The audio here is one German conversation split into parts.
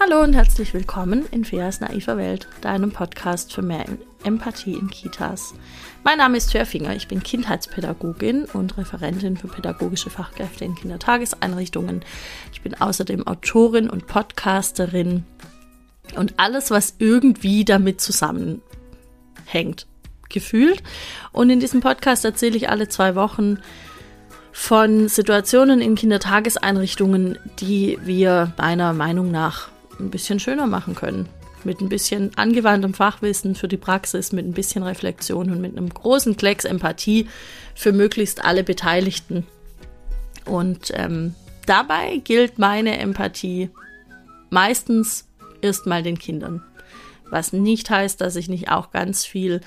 Hallo und herzlich willkommen in Feas naiver Welt, deinem Podcast für mehr Empathie in Kitas. Mein Name ist Fea Finger, ich bin Kindheitspädagogin und Referentin für pädagogische Fachkräfte in Kindertageseinrichtungen. Ich bin außerdem Autorin und Podcasterin und alles, was irgendwie damit zusammenhängt, gefühlt. Und in diesem Podcast erzähle ich alle 2 Wochen von Situationen in Kindertageseinrichtungen, die wir meiner Meinung nach ein bisschen schöner machen können. Mit ein bisschen angewandtem Fachwissen für die Praxis, mit ein bisschen Reflexion und mit einem großen Klecks Empathie für möglichst alle Beteiligten. Und dabei gilt meine Empathie meistens erstmal den Kindern. Was nicht heißt, dass ich nicht auch ganz viel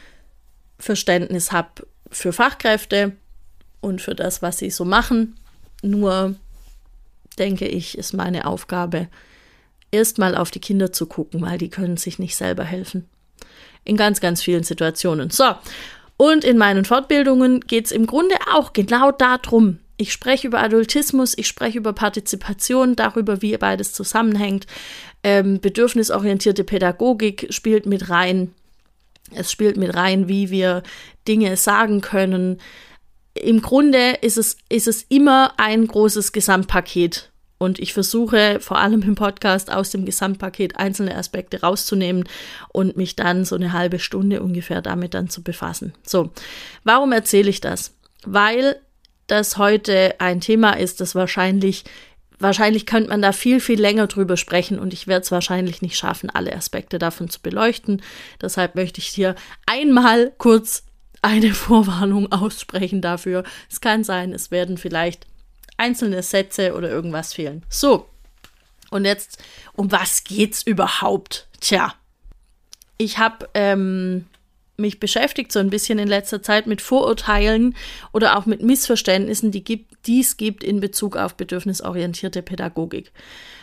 Verständnis habe für Fachkräfte und für das, was sie so machen. Nur denke ich, ist meine Aufgabe, erstmal auf die Kinder zu gucken, weil die können sich nicht selber helfen. In ganz, ganz vielen Situationen. So, und in meinen Fortbildungen geht es im Grunde auch genau darum. Ich spreche über Adultismus, ich spreche über Partizipation, darüber, wie beides zusammenhängt. Bedürfnisorientierte Pädagogik spielt mit rein. Es spielt mit rein, wie wir Dinge sagen können. Im Grunde ist es immer ein großes Gesamtpaket. Und ich versuche vor allem im Podcast aus dem Gesamtpaket einzelne Aspekte rauszunehmen und mich dann so eine halbe Stunde ungefähr damit dann zu befassen. So, warum erzähle ich das? Weil das heute ein Thema ist, das wahrscheinlich könnte man da viel, viel länger drüber sprechen und ich werde es wahrscheinlich nicht schaffen, alle Aspekte davon zu beleuchten. Deshalb möchte ich hier einmal kurz eine Vorwarnung aussprechen dafür. Es kann sein, es werden vielleicht einzelne Sätze oder irgendwas fehlen. So, und jetzt, um was geht's überhaupt? Tja, ich habe mich beschäftigt so ein bisschen in letzter Zeit mit Vorurteilen oder auch mit Missverständnissen, die es gibt in Bezug auf bedürfnisorientierte Pädagogik.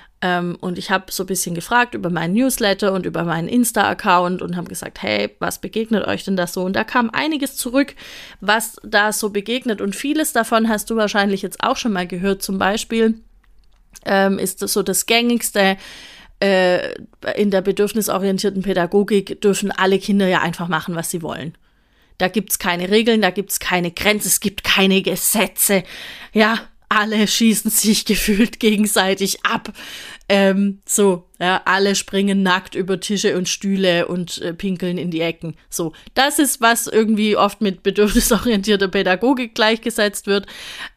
Und ich habe so ein bisschen gefragt über meinen Newsletter und über meinen Insta-Account und habe gesagt, hey, was begegnet euch denn da so? Und da kam einiges zurück, was da so begegnet. Und vieles davon hast du wahrscheinlich jetzt auch schon mal gehört. Zum Beispiel ist das so das Gängigste, in der bedürfnisorientierten Pädagogik dürfen alle Kinder ja einfach machen, was sie wollen. Da gibt's keine Regeln, da gibt's keine Grenzen, es gibt keine Gesetze. Ja, alle schießen sich gefühlt gegenseitig ab. Alle springen nackt über Tische und Stühle und pinkeln in die Ecken. So, das ist, was irgendwie oft mit bedürfnisorientierter Pädagogik gleichgesetzt wird.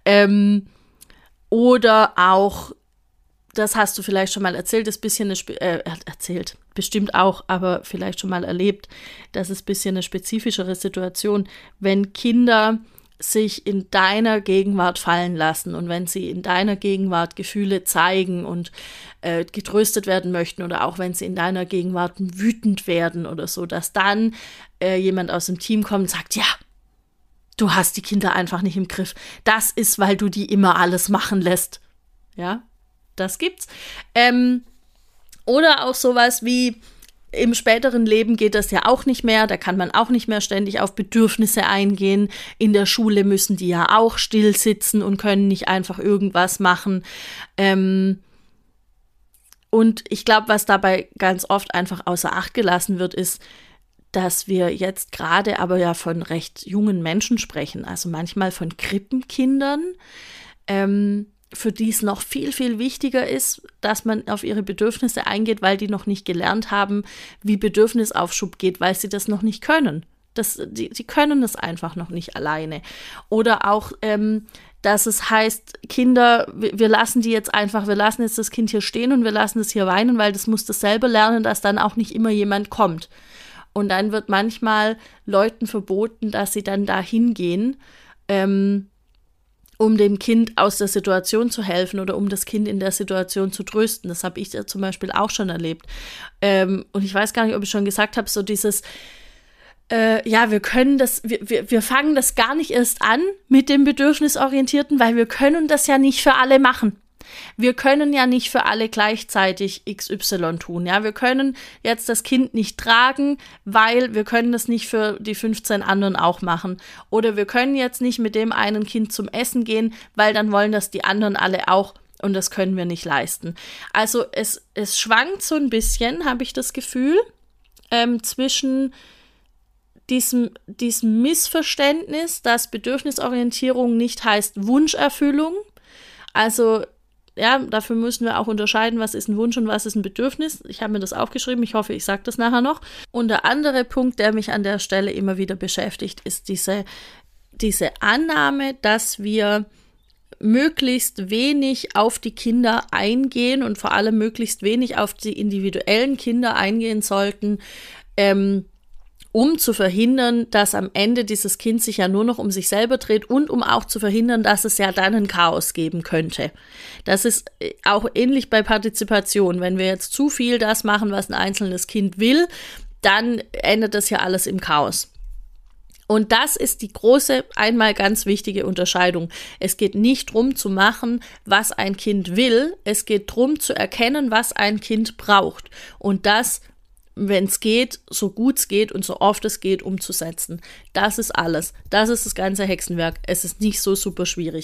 Oder auch, das hast du vielleicht schon mal erzählt, ist ein bisschen erzählt, bestimmt auch, aber vielleicht schon mal erlebt, das ist ein bisschen eine spezifischere Situation, wenn Kinder sich in deiner Gegenwart fallen lassen und wenn sie in deiner Gegenwart Gefühle zeigen und getröstet werden möchten oder auch wenn sie in deiner Gegenwart wütend werden oder so, dass dann jemand aus dem Team kommt und sagt, ja, du hast die Kinder einfach nicht im Griff. Das ist, weil du die immer alles machen lässt. Ja, das gibt's. Oder auch sowas wie, im späteren Leben geht das ja auch nicht mehr, da kann man auch nicht mehr ständig auf Bedürfnisse eingehen. In der Schule müssen die ja auch still sitzen und können nicht einfach irgendwas machen. Und ich glaube, was dabei ganz oft einfach außer Acht gelassen wird, ist, dass wir jetzt gerade aber ja von recht jungen Menschen sprechen, also manchmal von Krippenkindern, für die es noch viel, viel wichtiger ist, dass man auf ihre Bedürfnisse eingeht, weil die noch nicht gelernt haben, wie Bedürfnisaufschub geht, weil sie das noch nicht können. Die können es einfach noch nicht alleine. Oder auch, dass es heißt, Kinder, wir lassen jetzt das Kind hier stehen und wir lassen es hier weinen, weil das muss das selber lernen, dass dann auch nicht immer jemand kommt. Und dann wird manchmal Leuten verboten, dass sie dann da hingehen, um dem Kind aus der Situation zu helfen oder um das Kind in der Situation zu trösten. Das habe ich ja zum Beispiel auch schon erlebt. Und ich weiß gar nicht, ob ich schon gesagt habe, so dieses, wir fangen das gar nicht erst an mit dem Bedürfnisorientierten, weil wir können das ja nicht für alle machen. Wir können ja nicht für alle gleichzeitig XY tun. Ja, wir können jetzt das Kind nicht tragen, weil wir können das nicht für die 15 anderen auch machen. Oder wir können jetzt nicht mit dem einen Kind zum Essen gehen, weil dann wollen das die anderen alle auch. Und das können wir nicht leisten. Also es schwankt so ein bisschen, habe ich das Gefühl, zwischen diesem Missverständnis, dass Bedürfnisorientierung nicht heißt Wunscherfüllung. Also ja, dafür müssen wir auch unterscheiden, was ist ein Wunsch und was ist ein Bedürfnis. Ich habe mir das aufgeschrieben, ich hoffe, ich sage das nachher noch. Und der andere Punkt, der mich an der Stelle immer wieder beschäftigt, ist diese Annahme, dass wir möglichst wenig auf die Kinder eingehen und vor allem möglichst wenig auf die individuellen Kinder eingehen sollten, um zu verhindern, dass am Ende dieses Kind sich ja nur noch um sich selber dreht und um auch zu verhindern, dass es ja dann ein Chaos geben könnte. Das ist auch ähnlich bei Partizipation. Wenn wir jetzt zu viel das machen, was ein einzelnes Kind will, dann endet das ja alles im Chaos. Und das ist die große, einmal ganz wichtige Unterscheidung. Es geht nicht darum zu machen, was ein Kind will. Es geht darum zu erkennen, was ein Kind braucht. Und das, wenn es geht, so gut es geht und so oft es geht, umzusetzen. Das ist alles. Das ist das ganze Hexenwerk. Es ist nicht so super schwierig.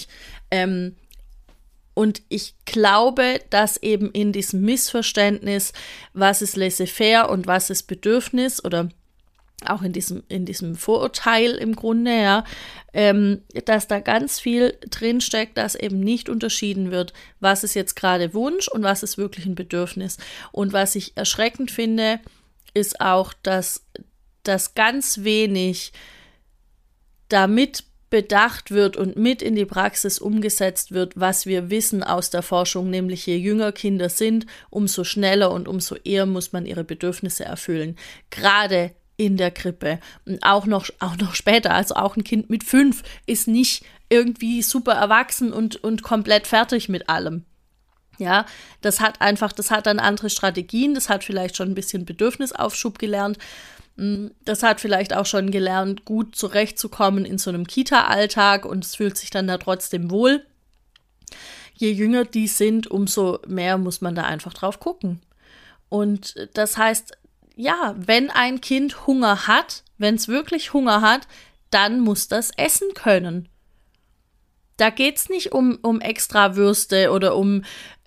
Und ich glaube, dass eben in diesem Missverständnis, was ist laissez-faire und was ist Bedürfnis oder auch in diesem Vorurteil im Grunde, ja, dass da ganz viel drinsteckt, dass eben nicht unterschieden wird, was ist jetzt gerade Wunsch und was ist wirklich ein Bedürfnis. Und was ich erschreckend finde, ist auch, dass ganz wenig damit bedacht wird und mit in die Praxis umgesetzt wird, was wir wissen aus der Forschung, nämlich je jünger Kinder sind, umso schneller und umso eher muss man ihre Bedürfnisse erfüllen. Gerade in der Krippe und auch noch später, also auch ein Kind mit 5 ist nicht irgendwie super erwachsen und komplett fertig mit allem. Ja, das hat dann andere Strategien, das hat vielleicht schon ein bisschen Bedürfnisaufschub gelernt, das hat vielleicht auch schon gelernt, gut zurechtzukommen in so einem Kita-Alltag und es fühlt sich dann da trotzdem wohl. Je jünger die sind, umso mehr muss man da einfach drauf gucken. Und das heißt, ja, wenn ein Kind Hunger hat, wenn es wirklich Hunger hat, dann muss das essen können. Da geht's nicht um extra Würste oder um,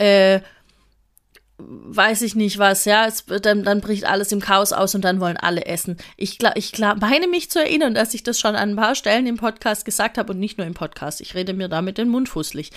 weiß ich nicht was, ja, dann bricht alles im Chaos aus und dann wollen alle essen. Ich meine mich zu erinnern, dass ich das schon an ein paar Stellen im Podcast gesagt habe und nicht nur im Podcast. Ich rede mir damit den Mund fusselig.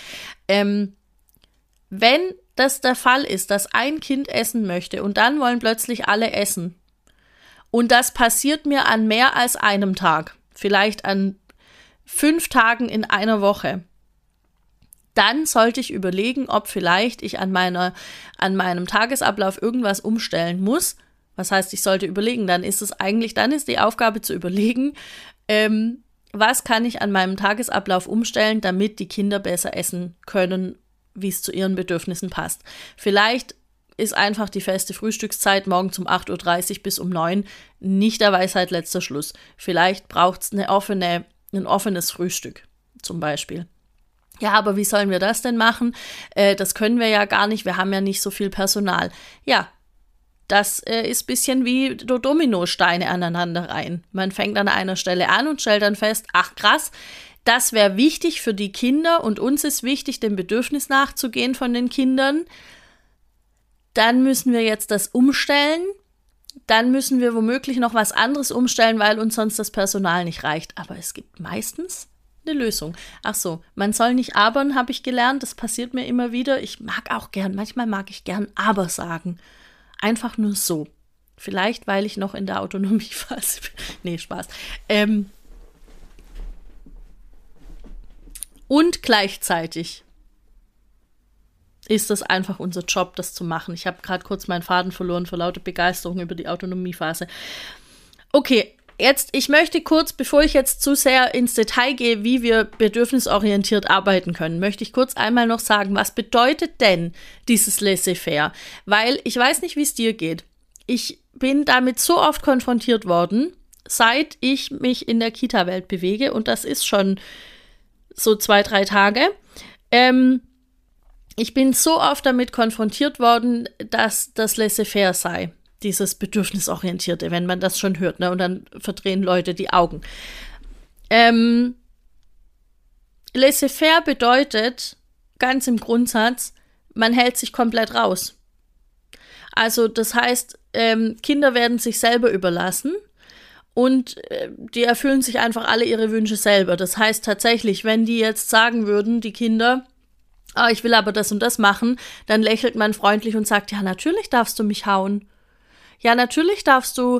Wenn das der Fall ist, dass ein Kind essen möchte und dann wollen plötzlich alle essen und das passiert mir an mehr als einem Tag, vielleicht an 5 Tagen in einer Woche, dann sollte ich überlegen, ob vielleicht ich an meinem Tagesablauf irgendwas umstellen muss. Was heißt, ich sollte überlegen, dann ist die Aufgabe zu überlegen, was kann ich an meinem Tagesablauf umstellen, damit die Kinder besser essen können, wie es zu ihren Bedürfnissen passt. Vielleicht ist einfach die feste Frühstückszeit morgens um 8:30 Uhr bis um 9 Uhr nicht der Weisheit letzter Schluss. Vielleicht braucht es ein offenes Frühstück zum Beispiel. Ja, aber wie sollen wir das denn machen? Das können wir ja gar nicht, wir haben ja nicht so viel Personal. Ja, das ist ein bisschen wie Dominosteine aneinander rein. Man fängt an einer Stelle an und stellt dann fest, ach krass, das wäre wichtig für die Kinder und uns ist wichtig, dem Bedürfnis nachzugehen von den Kindern. Dann müssen wir jetzt das umstellen. Dann müssen wir womöglich noch was anderes umstellen, weil uns sonst das Personal nicht reicht. Aber es gibt meistens eine Lösung. Ach so, man soll nicht abern, habe ich gelernt. Das passiert mir immer wieder. Manchmal mag ich gern aber sagen. Einfach nur so. Vielleicht, weil ich noch in der Autonomiephase bin. Nee, Spaß. Und gleichzeitig ist es einfach unser Job, das zu machen. Ich habe gerade kurz meinen Faden verloren vor lauter Begeisterung über die Autonomiephase. Okay, ich möchte kurz, bevor ich jetzt zu sehr ins Detail gehe, wie wir bedürfnisorientiert arbeiten können, möchte ich kurz einmal noch sagen, was bedeutet denn dieses Laissez-faire? Weil ich weiß nicht, wie es dir geht. Ich bin damit so oft konfrontiert worden, seit ich mich in der Kita-Welt bewege und das ist schon so 2-3 Tage. Ich bin so oft damit konfrontiert worden, dass das Laissez-faire sei, dieses Bedürfnisorientierte, wenn man das schon hört, ne? Und dann verdrehen Leute die Augen. Laissez-faire bedeutet ganz im Grundsatz, man hält sich komplett raus. Also das heißt, Kinder werden sich selber überlassen und die erfüllen sich einfach alle ihre Wünsche selber. Das heißt tatsächlich, wenn die jetzt sagen würden, die Kinder, ich will aber das und das machen, dann lächelt man freundlich und sagt, ja, natürlich darfst du mich hauen. Ja, natürlich darfst du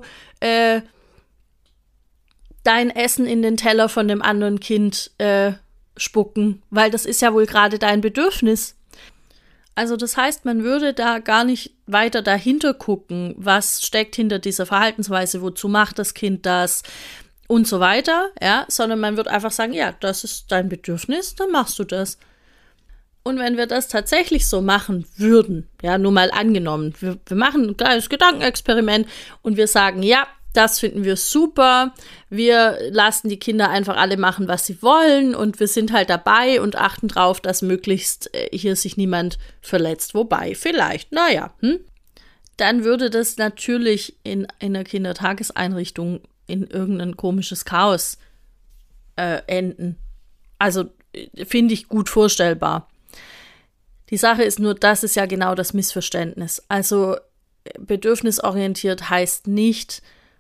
dein Essen in den Teller von dem anderen Kind spucken, weil das ist ja wohl gerade dein Bedürfnis. Also das heißt, man würde da gar nicht weiter dahinter gucken, was steckt hinter dieser Verhaltensweise, wozu macht das Kind das und so weiter, ja, sondern man wird einfach sagen, ja, das ist dein Bedürfnis, dann machst du das. Und wenn wir das tatsächlich so machen würden, ja, nur mal angenommen, wir machen ein kleines Gedankenexperiment und wir sagen, ja, das finden wir super, wir lassen die Kinder einfach alle machen, was sie wollen und wir sind halt dabei und achten drauf, dass möglichst hier sich niemand verletzt. Wobei, vielleicht, dann würde das natürlich in einer Kindertageseinrichtung in irgendein komisches Chaos enden. Also finde ich gut vorstellbar. Die Sache ist nur, das ist ja genau das Missverständnis. Also bedürfnisorientiert heißt nicht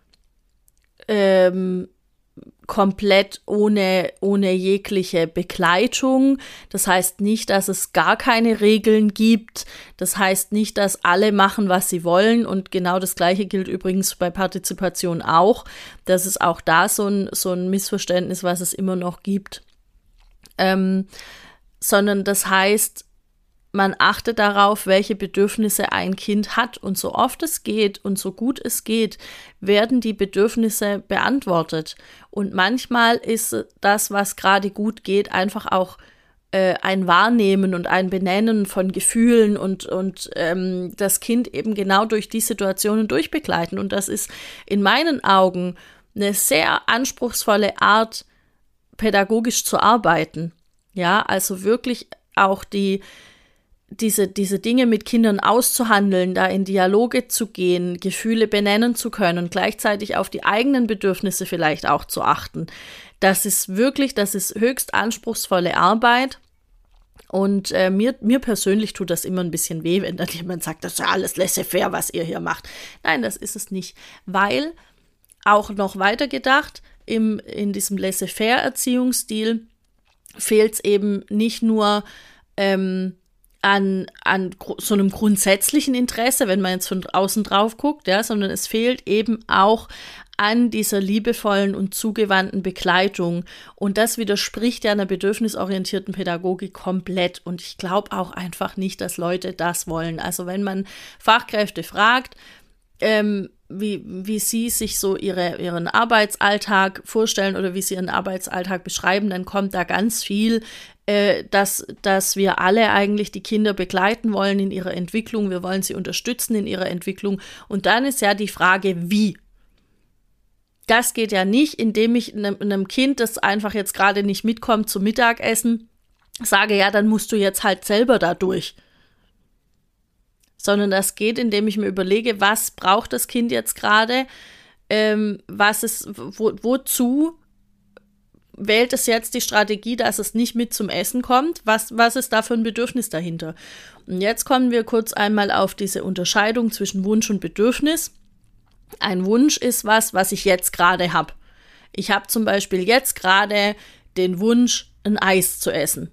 komplett ohne jegliche Begleitung. Das heißt nicht, dass es gar keine Regeln gibt. Das heißt nicht, dass alle machen, was sie wollen. Und genau das Gleiche gilt übrigens bei Partizipation auch. Das ist auch da so ein Missverständnis, was es immer noch gibt. Sondern das heißt, man achtet darauf, welche Bedürfnisse ein Kind hat. Und so oft es geht und so gut es geht, werden die Bedürfnisse beantwortet. Und manchmal ist das, was gerade gut geht, einfach auch ein Wahrnehmen und ein Benennen von Gefühlen und das Kind eben genau durch die Situationen durchbegleiten. Und das ist in meinen Augen eine sehr anspruchsvolle Art, pädagogisch zu arbeiten. Ja, also wirklich auch diese Dinge mit Kindern auszuhandeln, da in Dialoge zu gehen, Gefühle benennen zu können, gleichzeitig auf die eigenen Bedürfnisse vielleicht auch zu achten. Das ist höchst anspruchsvolle Arbeit. Und mir persönlich tut das immer ein bisschen weh, wenn dann jemand sagt, das ist ja alles laissez-faire, was ihr hier macht. Nein, das ist es nicht, weil auch noch weiter gedacht, in diesem laissez-faire-Erziehungsstil fehlt es eben nicht nur an so einem grundsätzlichen Interesse, wenn man jetzt von außen drauf guckt, ja, sondern es fehlt eben auch an dieser liebevollen und zugewandten Begleitung. Und das widerspricht ja einer bedürfnisorientierten Pädagogik komplett. Und ich glaube auch einfach nicht, dass Leute das wollen. Also wenn man Fachkräfte fragt, wie sie sich so ihren Arbeitsalltag vorstellen oder wie sie ihren Arbeitsalltag beschreiben, dann kommt da ganz viel, dass wir alle eigentlich die Kinder begleiten wollen in ihrer Entwicklung. Wir wollen sie unterstützen in ihrer Entwicklung. Und dann ist ja die Frage, wie? Das geht ja nicht, indem ich einem Kind, das einfach jetzt gerade nicht mitkommt zum Mittagessen, sage, ja, dann musst du jetzt halt selber da durch. Sondern das geht, indem ich mir überlege, was braucht das Kind jetzt gerade, wozu wählt es jetzt die Strategie, dass es nicht mit zum Essen kommt, was ist da für ein Bedürfnis dahinter? Und jetzt kommen wir kurz einmal auf diese Unterscheidung zwischen Wunsch und Bedürfnis. Ein Wunsch ist was ich jetzt gerade habe. Ich habe zum Beispiel jetzt gerade den Wunsch, ein Eis zu essen.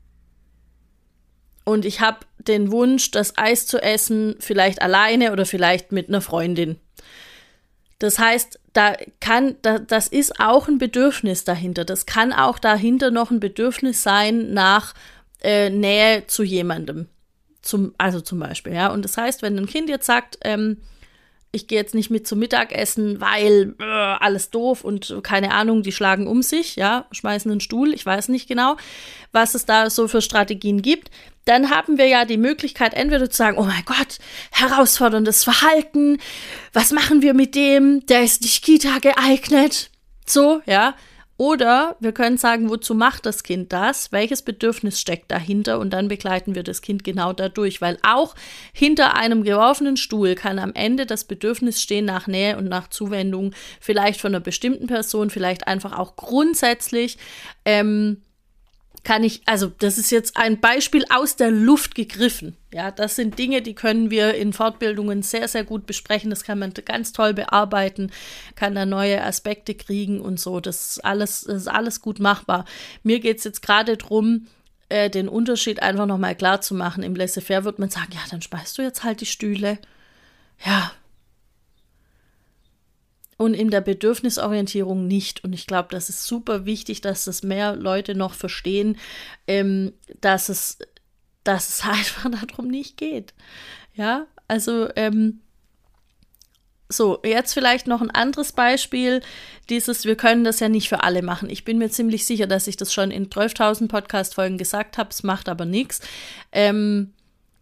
Und ich habe den Wunsch, das Eis zu essen, vielleicht alleine oder vielleicht mit einer Freundin. Das heißt, das ist auch ein Bedürfnis dahinter. Das kann auch dahinter noch ein Bedürfnis sein nach Nähe zu jemandem. Zum Beispiel, ja. Und das heißt, wenn ein Kind jetzt sagt, ich gehe jetzt nicht mit zum Mittagessen, weil alles doof und keine Ahnung, die schlagen um sich, ja, schmeißen einen Stuhl, ich weiß nicht genau, was es da so für Strategien gibt, dann haben wir ja die Möglichkeit, entweder zu sagen, oh mein Gott, herausforderndes Verhalten, was machen wir mit dem, der ist nicht Kita geeignet, so, ja. Oder wir können sagen, wozu macht das Kind das? Welches Bedürfnis steckt dahinter? Und dann begleiten wir das Kind genau dadurch. Weil auch hinter einem geworfenen Stuhl kann am Ende das Bedürfnis stehen nach Nähe und nach Zuwendung. Vielleicht von einer bestimmten Person, vielleicht einfach auch grundsätzlich also das ist jetzt ein Beispiel aus der Luft gegriffen. Ja, das sind Dinge, die können wir in Fortbildungen sehr, sehr gut besprechen. Das kann man ganz toll bearbeiten, kann da neue Aspekte kriegen und so. Das ist alles gut machbar. Mir geht es jetzt gerade darum, den Unterschied einfach nochmal klar zu machen. Im Laissez-faire wird man sagen, ja, dann schmeißt du jetzt halt die Stühle. Ja. Und in der Bedürfnisorientierung nicht. Und ich glaube, das ist super wichtig, dass das mehr Leute noch verstehen, dass es einfach darum nicht geht. Ja, also so, jetzt vielleicht noch ein anderes Beispiel, wir können das ja nicht für alle machen. Ich bin mir ziemlich sicher, dass ich das schon in 12.000 Podcast-Folgen gesagt habe, es macht aber nichts. Wenn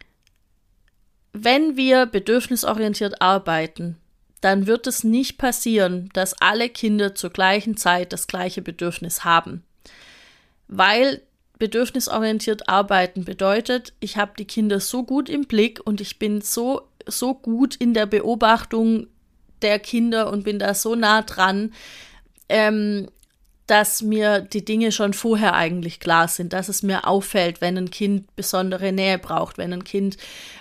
wir bedürfnisorientiert arbeiten, dann wird es nicht passieren, dass alle Kinder zur gleichen Zeit das gleiche Bedürfnis haben. Weil bedürfnisorientiert arbeiten bedeutet, ich habe die Kinder so gut im Blick und ich bin so gut in der Beobachtung der Kinder und bin da so nah dran, dass mir die Dinge schon vorher eigentlich klar sind, dass es mir auffällt, wenn ein Kind besondere Nähe braucht, wenn ein Kind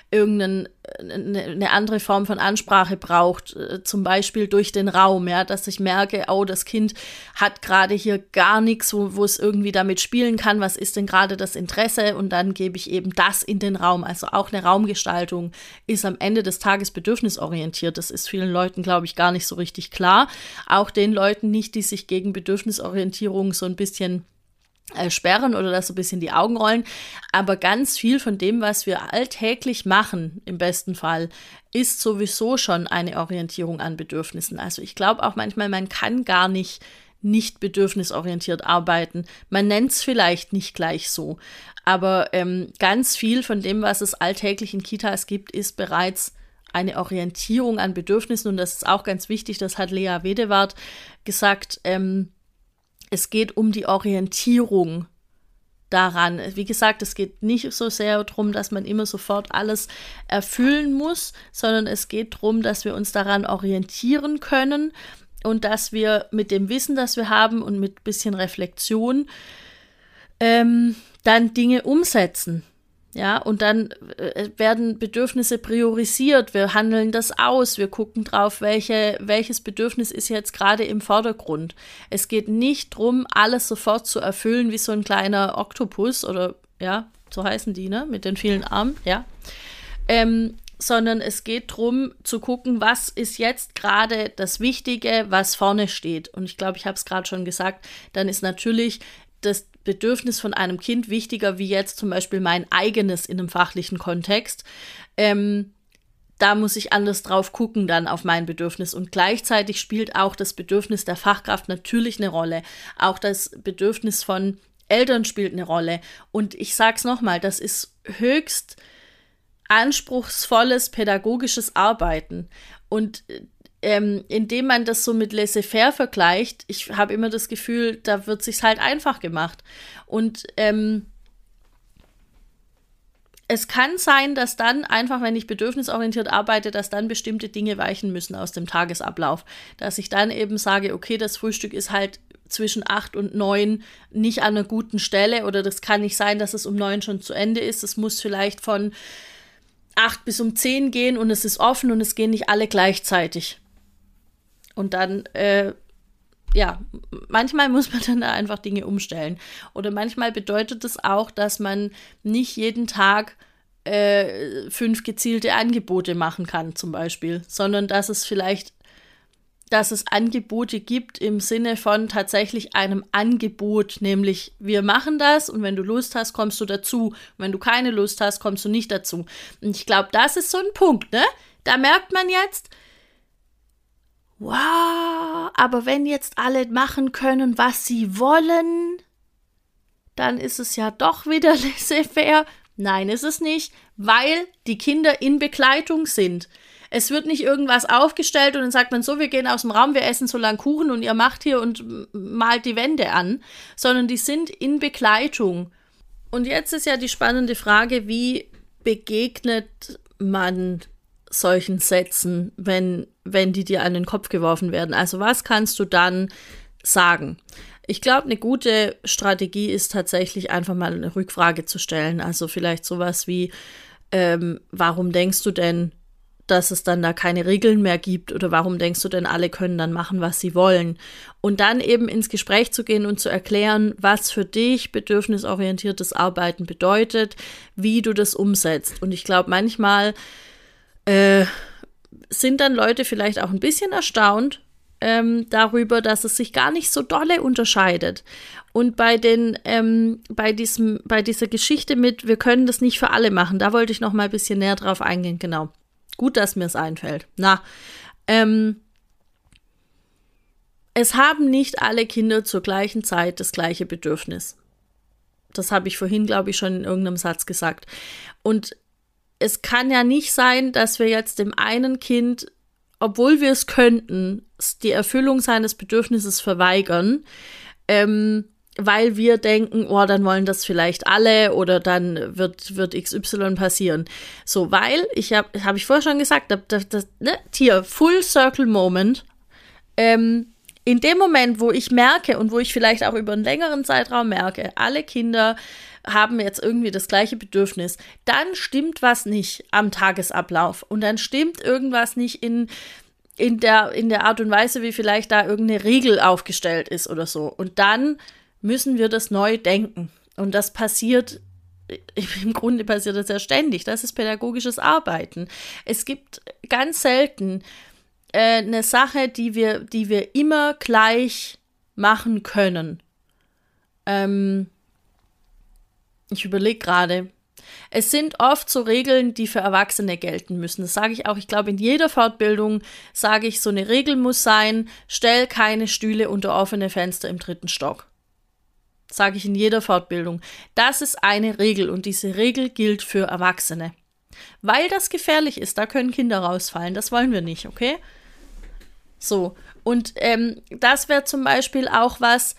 eine andere Form von Ansprache braucht, zum Beispiel durch den Raum, ja, dass ich merke, oh, das Kind hat gerade hier gar nichts, wo es irgendwie damit spielen kann, was ist denn gerade das Interesse, und dann gebe ich eben das in den Raum. Also auch eine Raumgestaltung ist am Ende des Tages bedürfnisorientiert. Das ist vielen Leuten, glaube ich, gar nicht so richtig klar. Auch den Leuten nicht, die sich gegen Bedürfnisorientierung so ein bisschen sperren oder das so ein bisschen die Augen rollen. Aber ganz viel von dem, was wir alltäglich machen, im besten Fall, ist sowieso schon eine Orientierung an Bedürfnissen. Also ich glaube auch manchmal, man kann gar nicht bedürfnisorientiert arbeiten. Man nennt es vielleicht nicht gleich so. Aber ganz viel von dem, was es alltäglich in Kitas gibt, ist bereits eine Orientierung an Bedürfnissen. Und das ist auch ganz wichtig, das hat Lea Wedewart gesagt, es geht um die Orientierung daran. Wie gesagt, es geht nicht so sehr darum, dass man immer sofort alles erfüllen muss, sondern es geht darum, dass wir uns daran orientieren können und dass wir mit dem Wissen, das wir haben und mit ein bisschen Reflexion dann Dinge umsetzen. Ja, und dann werden Bedürfnisse priorisiert, wir handeln das aus, wir gucken drauf, welches Bedürfnis ist jetzt gerade im Vordergrund. Es geht nicht darum, alles sofort zu erfüllen wie so ein kleiner Oktopus oder, ja, so heißen die, ne, mit den vielen Armen, ja, sondern es geht darum zu gucken, was ist jetzt gerade das Wichtige, was vorne steht. Und ich glaube, ich habe es gerade schon gesagt, dann ist natürlich das Bedürfnis von einem Kind wichtiger wie jetzt zum Beispiel mein eigenes in einem fachlichen Kontext. Da muss ich anders drauf gucken dann auf mein Bedürfnis. Und gleichzeitig spielt auch das Bedürfnis der Fachkraft natürlich eine Rolle. Auch das Bedürfnis von Eltern spielt eine Rolle. Und ich sage es nochmal, das ist höchst anspruchsvolles pädagogisches Arbeiten. Und indem man das so mit Laissez-faire vergleicht, ich habe immer das Gefühl, da wird sich's halt einfach gemacht. Und es kann sein, dass dann einfach, wenn ich bedürfnisorientiert arbeite, dass dann bestimmte Dinge weichen müssen aus dem Tagesablauf. Dass ich dann eben sage, okay, das Frühstück ist halt zwischen 8 und 9 nicht an einer guten Stelle, oder das kann nicht sein, dass es um 9 schon zu Ende ist. Es muss vielleicht von 8 bis um 10 gehen und es ist offen und es gehen nicht alle gleichzeitig. Und dann, manchmal muss man dann einfach Dinge umstellen. Oder manchmal bedeutet es auch, dass man nicht jeden Tag 5 gezielte Angebote machen kann, zum Beispiel, sondern dass es Angebote gibt im Sinne von tatsächlich einem Angebot, nämlich wir machen das und wenn du Lust hast, kommst du dazu. Und wenn du keine Lust hast, kommst du nicht dazu. Und ich glaube, das ist so ein Punkt, ne? Da merkt man jetzt, wow, aber wenn jetzt alle machen können, was sie wollen, dann ist es ja doch wieder laissez-faire. Nein, ist es nicht, weil die Kinder in Begleitung sind. Es wird nicht irgendwas aufgestellt und dann sagt man so, wir gehen aus dem Raum, wir essen so lang Kuchen und ihr macht hier und malt die Wände an, sondern die sind in Begleitung. Und jetzt ist ja die spannende Frage, wie begegnet man solchen Sätzen, wenn die dir an den Kopf geworfen werden? Also was kannst du dann sagen? Ich glaube, eine gute Strategie ist tatsächlich einfach mal eine Rückfrage zu stellen. Also vielleicht sowas wie, warum denkst du denn, dass es dann da keine Regeln mehr gibt? Oder warum denkst du denn, alle können dann machen, was sie wollen? Und dann eben ins Gespräch zu gehen und zu erklären, was für dich bedürfnisorientiertes Arbeiten bedeutet, wie du das umsetzt. Und ich glaube, manchmal sind dann Leute vielleicht auch ein bisschen erstaunt darüber, dass es sich gar nicht so dolle unterscheidet. Und bei dieser Geschichte mit, wir können das nicht für alle machen, da wollte ich noch mal ein bisschen näher drauf eingehen, genau. Gut, dass mir es einfällt. Es haben nicht alle Kinder zur gleichen Zeit das gleiche Bedürfnis. Das habe ich vorhin, glaube ich, schon in irgendeinem Satz gesagt. Und es kann ja nicht sein, dass wir jetzt dem einen Kind, obwohl wir es könnten, die Erfüllung seines Bedürfnisses verweigern, weil wir denken, oh, dann wollen das vielleicht alle oder dann wird XY passieren. So, weil, hab ich vorher schon gesagt, hier, Full Circle Moment, in dem Moment, wo ich merke und wo ich vielleicht auch über einen längeren Zeitraum merke, alle Kinder haben jetzt irgendwie das gleiche Bedürfnis, dann stimmt was nicht am Tagesablauf und dann stimmt irgendwas nicht in der Art und Weise, wie vielleicht da irgendeine Regel aufgestellt ist oder so. Und dann müssen wir das neu denken. Und das passiert, im Grunde passiert das ja ständig. Das ist pädagogisches Arbeiten. Es gibt ganz selten eine Sache, die wir immer gleich machen können. Ich überlege gerade. Es sind oft so Regeln, die für Erwachsene gelten müssen. Das sage ich auch. Ich glaube, in jeder Fortbildung sage ich, so eine Regel muss sein, stell keine Stühle unter offene Fenster im 3. Stock. Sage ich in jeder Fortbildung. Das ist eine Regel und diese Regel gilt für Erwachsene. Weil das gefährlich ist, da können Kinder rausfallen. Das wollen wir nicht, okay? So, und das wäre zum Beispiel auch was,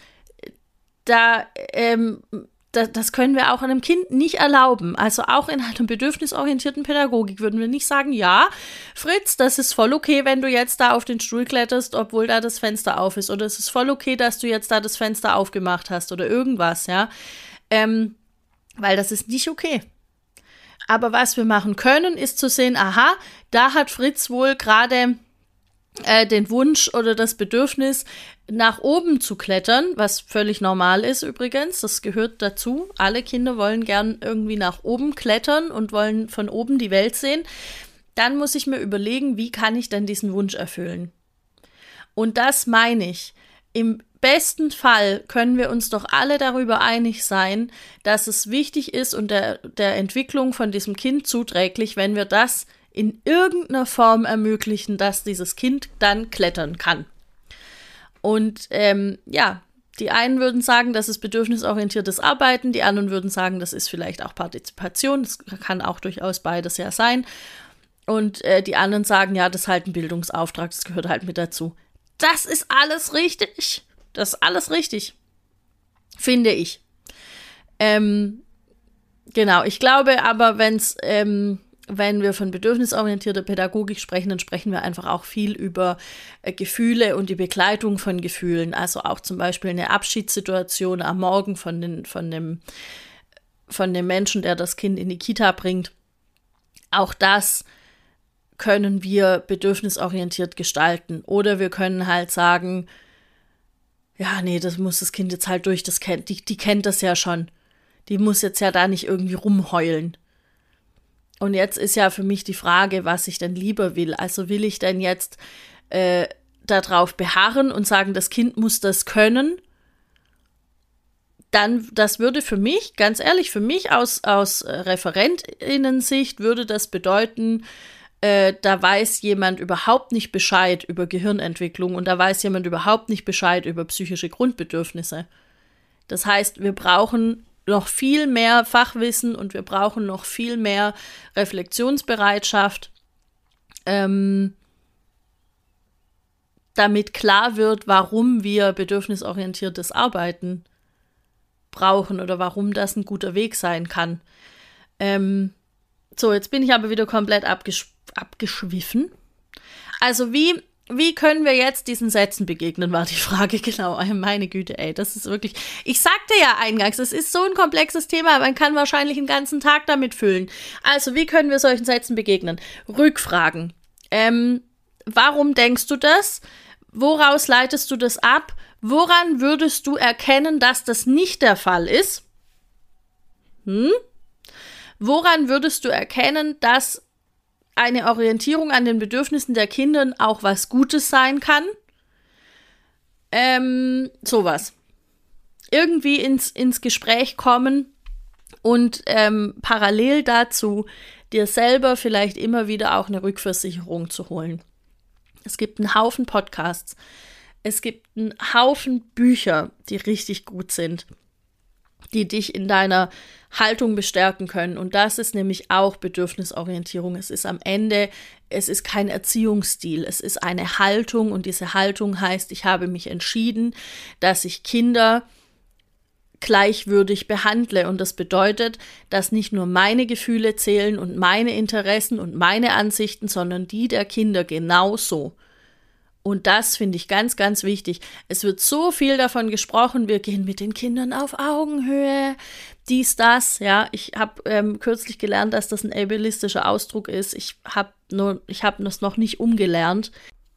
das können wir auch einem Kind nicht erlauben. Also auch in einer bedürfnisorientierten Pädagogik würden wir nicht sagen, ja, Fritz, das ist voll okay, wenn du jetzt da auf den Stuhl kletterst, obwohl da das Fenster auf ist. Oder es ist voll okay, dass du jetzt da das Fenster aufgemacht hast oder irgendwas, ja. Weil das ist nicht okay. Aber was wir machen können, ist zu sehen, aha, da hat Fritz wohl gerade den Wunsch oder das Bedürfnis, nach oben zu klettern, was völlig normal ist übrigens, das gehört dazu. Alle Kinder wollen gern irgendwie nach oben klettern und wollen von oben die Welt sehen. Dann muss ich mir überlegen, wie kann ich denn diesen Wunsch erfüllen? Und das meine ich. Im besten Fall können wir uns doch alle darüber einig sein, dass es wichtig ist und der Entwicklung von diesem Kind zuträglich, wenn wir das in irgendeiner Form ermöglichen, dass dieses Kind dann klettern kann. Und die einen würden sagen, das ist bedürfnisorientiertes Arbeiten, die anderen würden sagen, das ist vielleicht auch Partizipation, das kann auch durchaus beides ja sein. Und die anderen sagen, ja, das ist halt ein Bildungsauftrag, das gehört halt mit dazu. Das ist alles richtig. Das ist alles richtig, finde ich. Genau, ich glaube aber, wenn wir von bedürfnisorientierter Pädagogik sprechen, dann sprechen wir einfach auch viel über Gefühle und die Begleitung von Gefühlen. Also auch zum Beispiel eine Abschiedssituation am Morgen von dem Menschen, der das Kind in die Kita bringt. Auch das können wir bedürfnisorientiert gestalten. Oder wir können halt sagen, ja, nee, das muss das Kind jetzt halt durch, die kennt das ja schon. Die muss jetzt ja da nicht irgendwie rumheulen. Und jetzt ist ja für mich die Frage, was ich denn lieber will. Also will ich denn jetzt darauf beharren und sagen, das Kind muss das können? Dann, das würde für mich, ganz ehrlich, für mich aus ReferentInnen-Sicht würde das bedeuten, da weiß jemand überhaupt nicht Bescheid über Gehirnentwicklung und da weiß jemand überhaupt nicht Bescheid über psychische Grundbedürfnisse. Das heißt, wir brauchen noch viel mehr Fachwissen und wir brauchen noch viel mehr Reflexionsbereitschaft, damit klar wird, warum wir bedürfnisorientiertes Arbeiten brauchen oder warum das ein guter Weg sein kann. So, jetzt bin ich aber wieder komplett abgeschwiffen. Also wie wie können wir jetzt diesen Sätzen begegnen, war die Frage, genau. Meine Güte, ey, das ist wirklich, ich sagte ja eingangs, es ist so ein komplexes Thema, man kann wahrscheinlich einen ganzen Tag damit füllen. Also, wie können wir solchen Sätzen begegnen? Rückfragen. Warum denkst du das? Woraus leitest du das ab? Woran würdest du erkennen, dass das nicht der Fall ist? Woran würdest du erkennen, dass eine Orientierung an den Bedürfnissen der Kinder auch was Gutes sein kann? Sowas. Irgendwie ins Gespräch kommen und parallel dazu dir selber vielleicht immer wieder auch eine Rückversicherung zu holen. Es gibt einen Haufen Podcasts. Es gibt einen Haufen Bücher, die richtig gut sind, die dich in deiner Haltung bestärken können. Und das ist nämlich auch Bedürfnisorientierung. Es ist am Ende, es ist kein Erziehungsstil, es ist eine Haltung und diese Haltung heißt, ich habe mich entschieden, dass ich Kinder gleichwürdig behandle. Und das bedeutet, dass nicht nur meine Gefühle zählen und meine Interessen und meine Ansichten, sondern die der Kinder genauso. Und das finde ich ganz, ganz wichtig. Es wird so viel davon gesprochen, wir gehen mit den Kindern auf Augenhöhe, dies, das. Ja, ich habe kürzlich gelernt, dass das ein ableistischer Ausdruck ist. Ich habe das noch nicht umgelernt.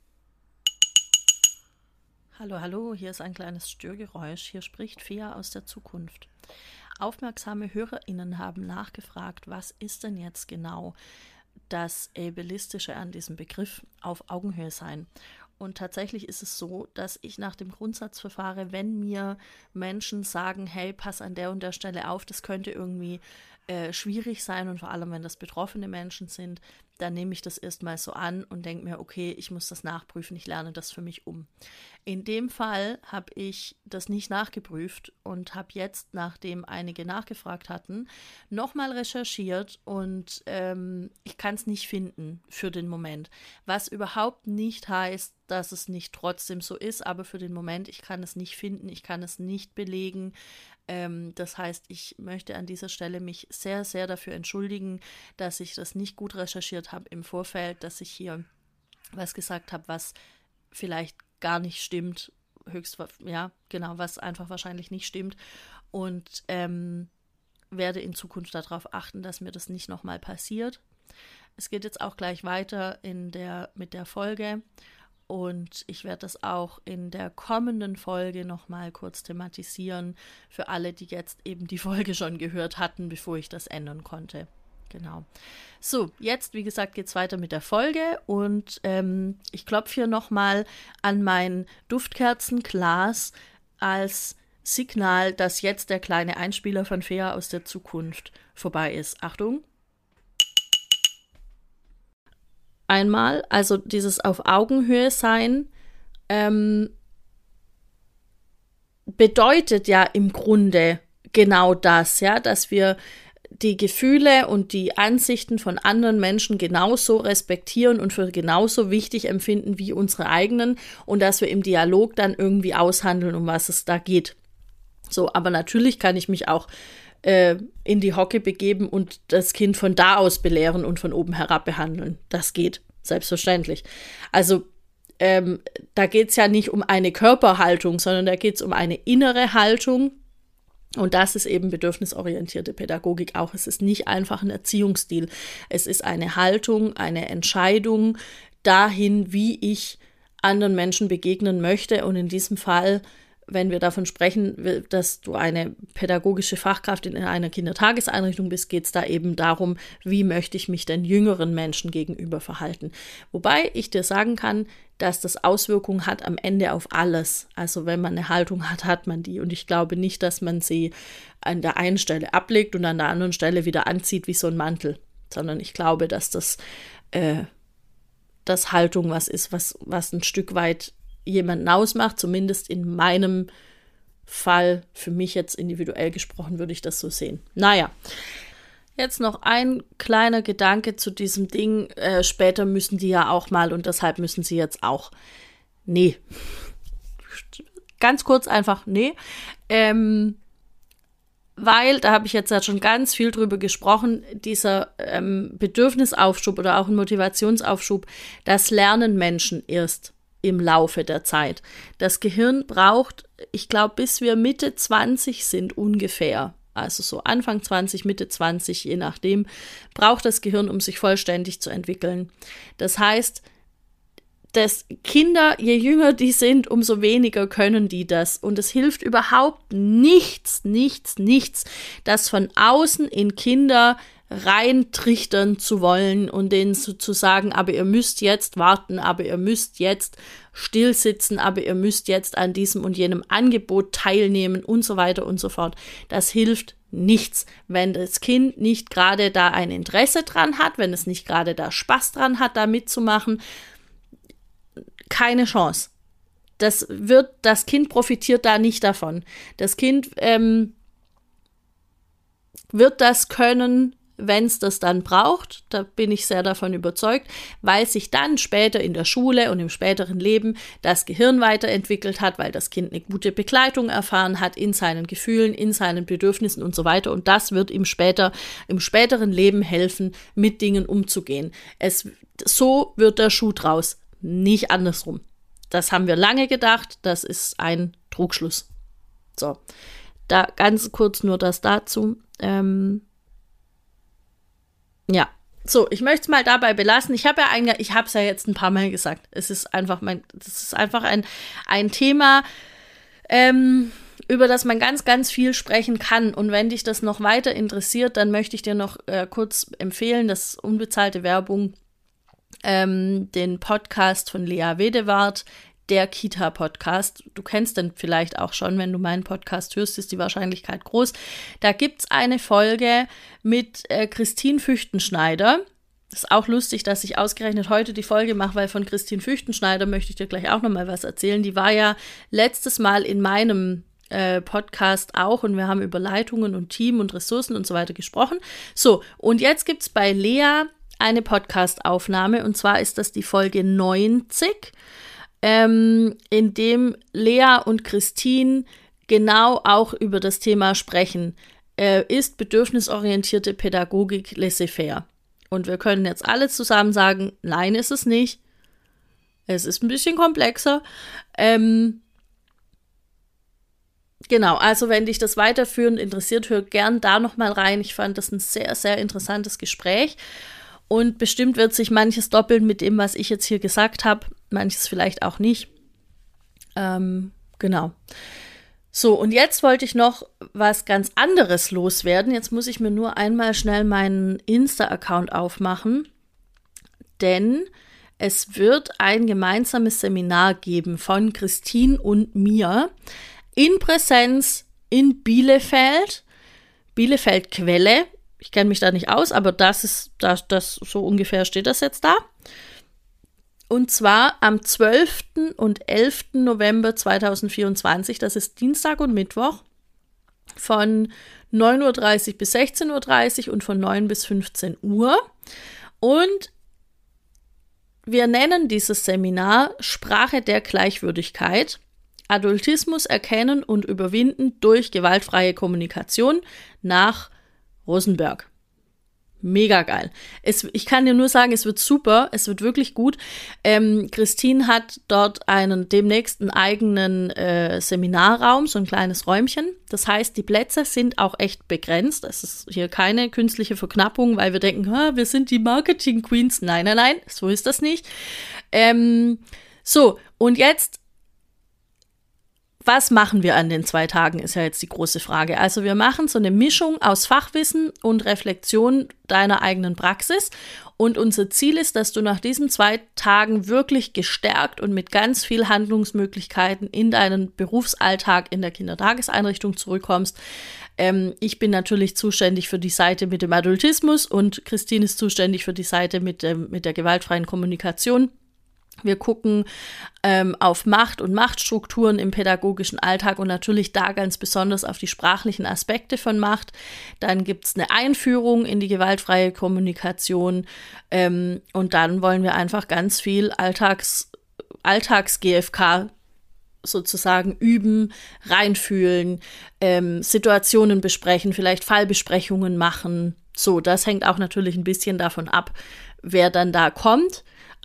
Hallo, hier ist ein kleines Störgeräusch. Hier spricht Fea aus der Zukunft. Aufmerksame HörerInnen haben nachgefragt, was ist denn jetzt genau das Ableistische an diesem Begriff auf Augenhöhe sein? Und tatsächlich ist es so, dass ich nach dem Grundsatz verfahre, wenn mir Menschen sagen, hey, pass an der und der Stelle auf, das könnte irgendwie schwierig sein und vor allem, wenn das betroffene Menschen sind, dann nehme ich das erstmal so an und denke mir, okay, ich muss das nachprüfen, ich lerne das für mich um. In dem Fall habe ich das nicht nachgeprüft und habe jetzt, nachdem einige nachgefragt hatten, nochmal recherchiert und ich kann es nicht finden für den Moment. Was überhaupt nicht heißt, dass es nicht trotzdem so ist, aber für den Moment, ich kann es nicht finden, ich kann es nicht belegen. Das heißt, ich möchte an dieser Stelle mich sehr, sehr dafür entschuldigen, dass ich das nicht gut recherchiert habe im Vorfeld, dass ich hier was gesagt habe, was vielleicht gar nicht stimmt, was einfach wahrscheinlich nicht stimmt und werde in Zukunft darauf achten, dass mir das nicht nochmal passiert. Es geht jetzt auch gleich weiter mit der Folge. Und ich werde das auch in der kommenden Folge nochmal kurz thematisieren, für alle, die jetzt eben die Folge schon gehört hatten, bevor ich das ändern konnte. Genau. So, jetzt, wie gesagt, geht es weiter mit der Folge und ich klopfe hier nochmal an mein Duftkerzenglas als Signal, dass jetzt der kleine Einspieler von Fea aus der Zukunft vorbei ist. Achtung! Einmal, also dieses auf Augenhöhe sein, bedeutet ja im Grunde genau das, ja, dass wir die Gefühle und die Ansichten von anderen Menschen genauso respektieren und für genauso wichtig empfinden wie unsere eigenen und dass wir im Dialog dann irgendwie aushandeln, um was es da geht. So, aber natürlich kann ich mich auch in die Hocke begeben und das Kind von da aus belehren und von oben herab behandeln. Das geht, selbstverständlich. Also da geht es ja nicht um eine Körperhaltung, sondern da geht es um eine innere Haltung. Und das ist eben bedürfnisorientierte Pädagogik auch. Es ist nicht einfach ein Erziehungsstil. Es ist eine Haltung, eine Entscheidung dahin, wie ich anderen Menschen begegnen möchte. Und in diesem Fall, wenn wir davon sprechen, dass du eine pädagogische Fachkraft in einer Kindertageseinrichtung bist, geht es da eben darum, wie möchte ich mich denn jüngeren Menschen gegenüber verhalten. Wobei ich dir sagen kann, dass das Auswirkungen hat am Ende auf alles. Also wenn man eine Haltung hat, hat man die. Und ich glaube nicht, dass man sie an der einen Stelle ablegt und an der anderen Stelle wieder anzieht wie so ein Mantel. Sondern ich glaube, dass das Haltung was ist, was ein Stück weit jemanden ausmacht. Zumindest in meinem Fall, für mich jetzt individuell gesprochen, würde ich das so sehen. Naja. Jetzt noch ein kleiner Gedanke zu diesem Ding. Später müssen die ja auch mal und deshalb müssen sie jetzt auch. Nee. Ganz kurz einfach, nee. Weil, da habe ich jetzt ja schon ganz viel drüber gesprochen, dieser Bedürfnisaufschub oder auch ein Motivationsaufschub, das lernen Menschen erst im Laufe der Zeit. Das Gehirn braucht, ich glaube, bis wir Mitte 20 sind ungefähr, also so Anfang 20, Mitte 20, je nachdem, braucht das Gehirn, um sich vollständig zu entwickeln. Das heißt, dass Kinder, je jünger die sind, umso weniger können die das. Und es hilft überhaupt nichts, das von außen in Kinder reintrichtern zu wollen und denen zu sagen, aber ihr müsst jetzt warten, aber ihr müsst jetzt still sitzen, aber ihr müsst jetzt an diesem und jenem Angebot teilnehmen und so weiter und so fort. Das hilft nichts, wenn das Kind nicht gerade da ein Interesse dran hat, wenn es nicht gerade da Spaß dran hat, da mitzumachen. Keine Chance. Das Kind profitiert da nicht davon. Das Kind wird das können, wenn es das dann braucht. Da bin ich sehr davon überzeugt, weil sich dann später in der Schule und im späteren Leben das Gehirn weiterentwickelt hat, weil das Kind eine gute Begleitung erfahren hat in seinen Gefühlen, in seinen Bedürfnissen und so weiter. Und das wird ihm im späteren Leben helfen, mit Dingen umzugehen. So wird der Schuh draus. Nicht andersrum. Das haben wir lange gedacht, das ist ein Trugschluss. So, da ganz kurz nur das dazu. Ja, so, ich möchte es mal dabei belassen. Ich habe es ja jetzt ein paar Mal gesagt. Das ist einfach ein Thema, über das man ganz, ganz viel sprechen kann. Und wenn dich das noch weiter interessiert, dann möchte ich dir noch kurz empfehlen, das ist unbezahlte Werbung, den Podcast von Lea Wedewart, der Kita-Podcast. Du kennst den vielleicht auch schon, wenn du meinen Podcast hörst, ist die Wahrscheinlichkeit groß. Da gibt es eine Folge mit Christine Füchtenschneider. Das ist auch lustig, dass ich ausgerechnet heute die Folge mache, weil von Christine Füchtenschneider möchte ich dir gleich auch nochmal was erzählen. Die war ja letztes Mal in meinem Podcast auch und wir haben über Leitungen und Team und Ressourcen und so weiter gesprochen. So, und jetzt gibt es bei Lea eine Podcast-Aufnahme, und zwar ist das die Folge 90, in dem Lea und Christine genau auch über das Thema sprechen. Ist bedürfnisorientierte Pädagogik laissez-faire? Und wir können jetzt alle zusammen sagen, nein, ist es nicht. Es ist ein bisschen komplexer. Genau, also wenn dich das weiterführend interessiert, hör gern da nochmal rein. Ich fand das ein sehr, sehr interessantes Gespräch. Und bestimmt wird sich manches doppeln mit dem, was ich jetzt hier gesagt habe. Manches vielleicht auch nicht. Genau. So, und jetzt wollte ich noch was ganz anderes loswerden. Jetzt muss ich mir nur einmal schnell meinen Insta-Account aufmachen. Denn es wird ein gemeinsames Seminar geben von Christine und mir in Präsenz in Bielefeld. Bielefeld Quelle. Ich kenne mich da nicht aus, aber das so ungefähr steht das jetzt da. Und zwar am 12. und 11. November 2024, das ist Dienstag und Mittwoch, von 9.30 Uhr bis 16.30 Uhr und von 9 bis 15 Uhr. Und wir nennen dieses Seminar Sprache der Gleichwürdigkeit, Adultismus erkennen und überwinden durch gewaltfreie Kommunikation nach Rosenberg. Mega geil. Ich kann dir nur sagen, es wird super, es wird wirklich gut. Christine hat dort demnächst einen eigenen Seminarraum, so ein kleines Räumchen. Das heißt, die Plätze sind auch echt begrenzt. Es ist hier keine künstliche Verknappung, weil wir denken, wir sind die Marketing-Queens. Nein, so ist das nicht. So, und jetzt, was machen wir an den 2 Tagen, ist ja jetzt die große Frage. Also wir machen so eine Mischung aus Fachwissen und Reflexion deiner eigenen Praxis. Und unser Ziel ist, dass du nach diesen 2 Tagen wirklich gestärkt und mit ganz viel Handlungsmöglichkeiten in deinen Berufsalltag in der Kindertageseinrichtung zurückkommst. Ich bin natürlich zuständig für die Seite mit dem Adultismus und Christine ist zuständig für die Seite mit der gewaltfreien Kommunikation. Wir gucken auf Macht und Machtstrukturen im pädagogischen Alltag und natürlich da ganz besonders auf die sprachlichen Aspekte von Macht. Dann gibt es eine Einführung in die gewaltfreie Kommunikation und dann wollen wir einfach ganz viel Alltags-GFK sozusagen üben, reinfühlen, Situationen besprechen, vielleicht Fallbesprechungen machen. So, das hängt auch natürlich ein bisschen davon ab, wer dann da kommt.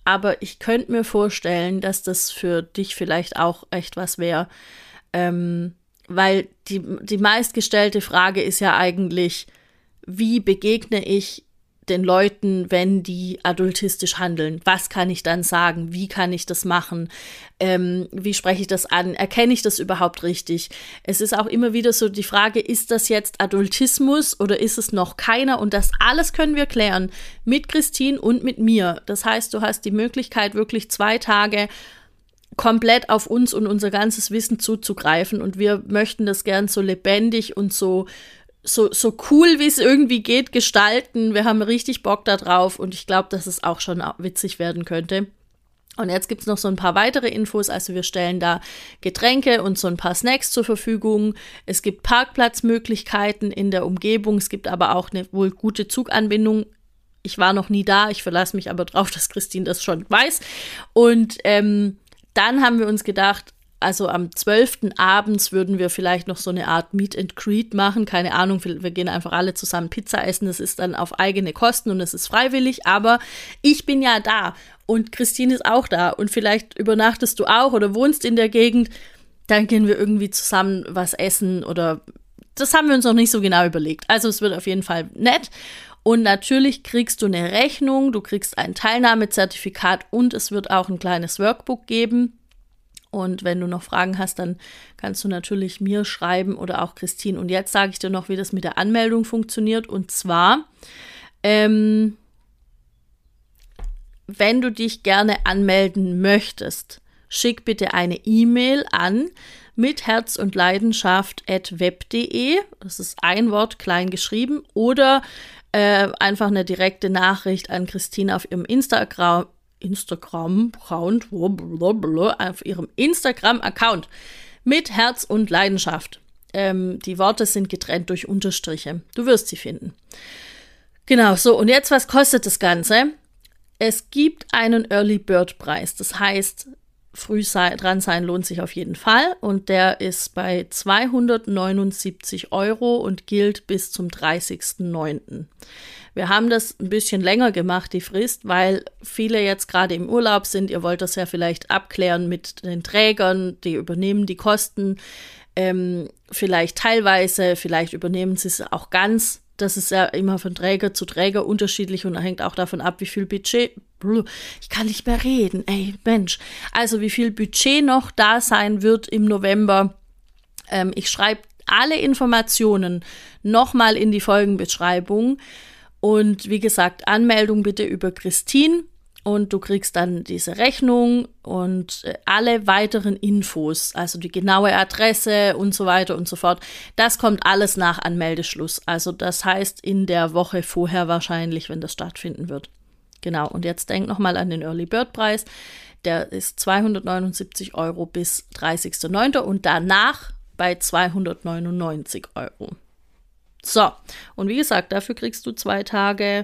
aber ich könnte mir vorstellen, dass das für dich vielleicht auch echt was wäre, weil die meistgestellte Frage ist ja eigentlich, wie begegne ich den Leuten, wenn die adultistisch handeln? Was kann ich dann sagen? Wie kann ich das machen? Wie spreche ich das an? Erkenne ich das überhaupt richtig? Es ist auch immer wieder so die Frage, ist das jetzt Adultismus oder ist es noch keiner? Und das alles können wir klären mit Christine und mit mir. Das heißt, du hast die Möglichkeit, wirklich 2 Tage komplett auf uns und unser ganzes Wissen zuzugreifen. Und wir möchten das gern so lebendig und so cool, wie es irgendwie geht, gestalten. Wir haben richtig Bock da drauf und ich glaube, dass es auch schon witzig werden könnte. Und jetzt gibt es noch so ein paar weitere Infos. Also wir stellen da Getränke und so ein paar Snacks zur Verfügung. Es gibt Parkplatzmöglichkeiten in der Umgebung. Es gibt aber auch eine wohl gute Zuganbindung. Ich war noch nie da. Ich verlasse mich aber drauf, dass Christine das schon weiß. Und dann haben wir uns gedacht, also am 12. abends würden wir vielleicht noch so eine Art Meet and Greet machen. Keine Ahnung, wir gehen einfach alle zusammen Pizza essen. Das ist dann auf eigene Kosten und es ist freiwillig. Aber ich bin ja da und Christine ist auch da. Und vielleicht übernachtest du auch oder wohnst in der Gegend. Dann gehen wir irgendwie zusammen was essen oder das haben wir uns noch nicht so genau überlegt. Also es wird auf jeden Fall nett. Und natürlich kriegst du eine Rechnung, du kriegst ein Teilnahmezertifikat und es wird auch ein kleines Workbook geben. Und wenn du noch Fragen hast, dann kannst du natürlich mir schreiben oder auch Christine. Und jetzt sage ich dir noch, wie das mit der Anmeldung funktioniert. Und zwar, wenn du dich gerne anmelden möchtest, schick bitte eine E-Mail an mit herzundleidenschaft@web.de. Das ist ein Wort, klein geschrieben. Oder einfach eine direkte Nachricht an Christine auf ihrem Instagram-Account mit Herz und Leidenschaft. Die Worte sind getrennt durch Unterstriche. Du wirst sie finden. Genau, so. Und jetzt, was kostet das Ganze? Es gibt einen Early Bird Preis. Das heißt, früh dran sein lohnt sich auf jeden Fall. Und der ist bei 279 € und gilt bis zum 30.09. Wir haben das ein bisschen länger gemacht, die Frist, weil viele jetzt gerade im Urlaub sind. Ihr wollt das ja vielleicht abklären mit den Trägern, die übernehmen die Kosten. Vielleicht teilweise, vielleicht übernehmen sie es auch ganz. Das ist ja immer von Träger zu Träger unterschiedlich und hängt auch davon ab, wie viel Budget. Ich kann nicht mehr reden, ey, Mensch. Also wie viel Budget noch da sein wird im November. Ich schreibe alle Informationen nochmal in die Folgenbeschreibung. Und wie gesagt, Anmeldung bitte über Christine und du kriegst dann diese Rechnung und alle weiteren Infos, also die genaue Adresse und so weiter und so fort. Das kommt alles nach Anmeldeschluss. Also das heißt in der Woche vorher wahrscheinlich, wenn das stattfinden wird. Genau, und jetzt denk nochmal an den Early Bird Preis. Der ist 279 € bis 30.09. und danach bei 299 €. So, und wie gesagt, dafür kriegst du 2 Tage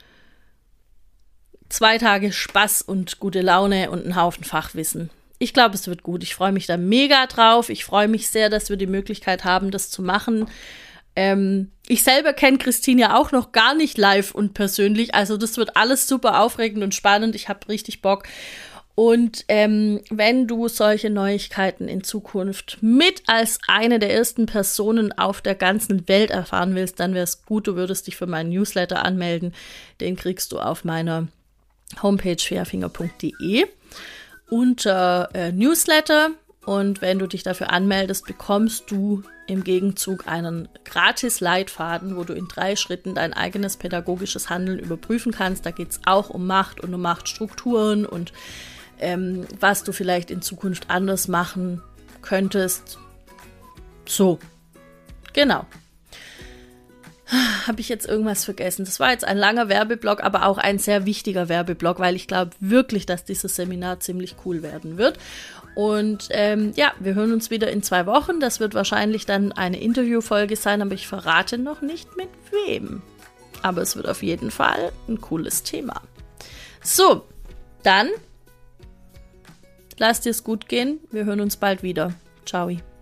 Spaß und gute Laune und einen Haufen Fachwissen. Ich glaube, es wird gut. Ich freue mich da mega drauf. Ich freue mich sehr, dass wir die Möglichkeit haben, das zu machen. Ich selber kenne Christine ja auch noch gar nicht live und persönlich. Also das wird alles super aufregend und spannend. Ich habe richtig Bock. Und wenn du solche Neuigkeiten in Zukunft mit als eine der ersten Personen auf der ganzen Welt erfahren willst, dann wäre es gut, du würdest dich für meinen Newsletter anmelden. Den kriegst du auf meiner Homepage fairfinger.de unter Newsletter. Und wenn du dich dafür anmeldest, bekommst du im Gegenzug einen Gratis-Leitfaden, wo du in 3 Schritten dein eigenes pädagogisches Handeln überprüfen kannst. Da geht es auch um Macht und um Machtstrukturen und was du vielleicht in Zukunft anders machen könntest. So, genau. Habe ich jetzt irgendwas vergessen? Das war jetzt ein langer Werbeblock, aber auch ein sehr wichtiger Werbeblock, weil ich glaube wirklich, dass dieses Seminar ziemlich cool werden wird. Und ja, wir hören uns wieder in 2 Wochen. Das wird wahrscheinlich dann eine Interviewfolge sein, aber ich verrate noch nicht mit wem. Aber es wird auf jeden Fall ein cooles Thema. So, dann lass dir es gut gehen. Wir hören uns bald wieder. Ciao.